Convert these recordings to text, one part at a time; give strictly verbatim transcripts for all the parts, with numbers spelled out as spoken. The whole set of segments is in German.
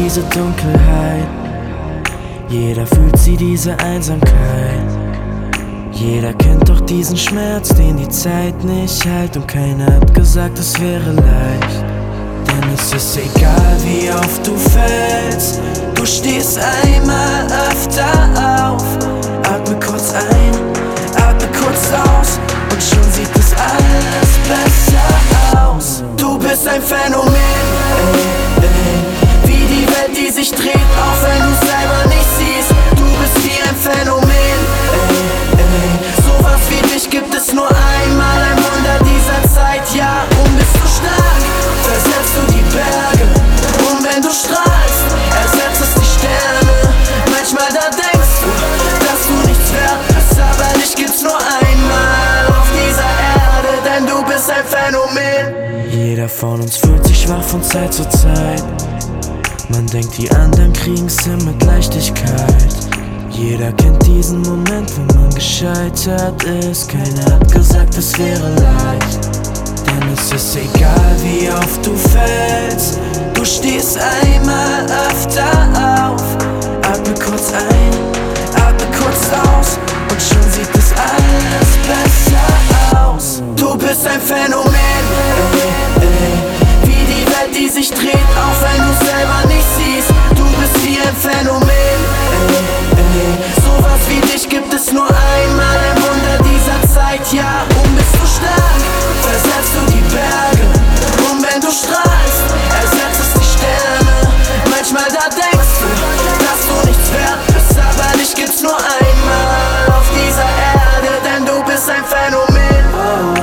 diese Dunkelheit. Jeder fühlt sie, diese Einsamkeit. Jeder kennt doch diesen Schmerz, den die Zeit nicht heilt. Und keiner hat gesagt, es wäre leicht. Denn es ist egal, wie oft du fällst, du stehst einmal öfter auf. Atme kurz ein, atme kurz aus, und schon sieht es alles besser aus. Du bist ein Phänomen, ey, ey. Wie die Welt, die sich dreht, auch wenn du selber nicht siehst. Du bist wie ein Phänomen, ey, ey. Sowas wie dich gibt es nur einmal, ein Wunder dieser Zeit, ja. Und bist du stark, versetzt du die Berge. Und wenn du strahlst, ersetzt es die Sterne. Manchmal da denkst du, dass du nichts wert bist, aber dich gibt's nur einmal auf dieser Erde, denn du bist ein Phänomen. Jeder von uns fühlt sich schwach von Zeit zu Zeit. Man denkt, die anderen kriegen's hin mit Leichtigkeit. Jeder kennt diesen Moment, wo man gescheitert ist. Keiner hat gesagt, es wäre leicht. Denn es ist egal, wie oft du fällst, du stehst einmal öfter auf. Atme kurz ein, atme kurz aus, und schon sieht es alles besser aus. Du bist ein Phänomen, ey, ey. Wie die Welt, die sich dreht, auch wenn du selber nicht siehst. Du bist wie ein Phänomen, ey, ey. Sowas wie dich gibt es nur einmal, ein Wunder dieser Zeit, ja. Und bist du stark, versetzt du die Berge. Und wenn du strahlst, ersetzt es die Sterne. Manchmal da denkst du, dass du nichts wert bist, aber dich gibt's nur einmal auf dieser Erde, denn du bist ein Phänomen. Oh,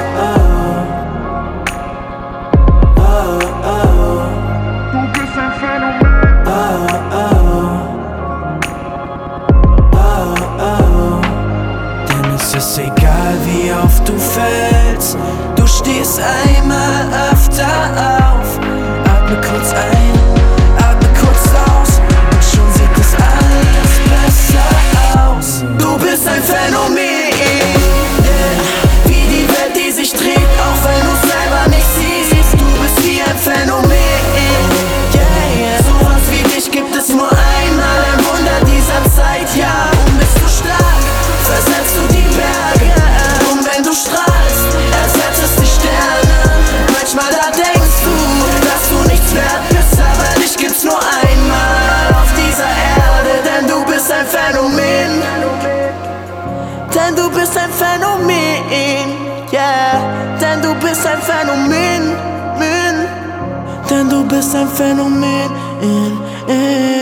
oh, oh, oh. Du bist ein Phänomen. Oh, oh, oh, oh. Denn es ist egal, wie oft du fällst, du stehst einmal öfter auf. Atme kurz ein, atme kurz aus, und schon sieht es alles besser aus. Du bist ein Phänomen, yeah. Wie die Welt, die sich dreht, auch wenn du selber nicht siehst. Du bist wie ein Phänomen, yeah, yeah. Sowas wie dich gibt es nur einmal, ein Wunder dieser Zeit, ja. Und bist du stark, versetzt du die Berge. Und wenn du strahlst, ersetzt es die Sterne. Manchmal da denkst du, dass du nichts wert bist, aber dich gibt's nur einmal auf dieser Erde, denn du bist ein Phänomen. Denn du bist ein Phänomen, yeah. Denn du bist ein Phänomen, denn du bist ein Phänomen,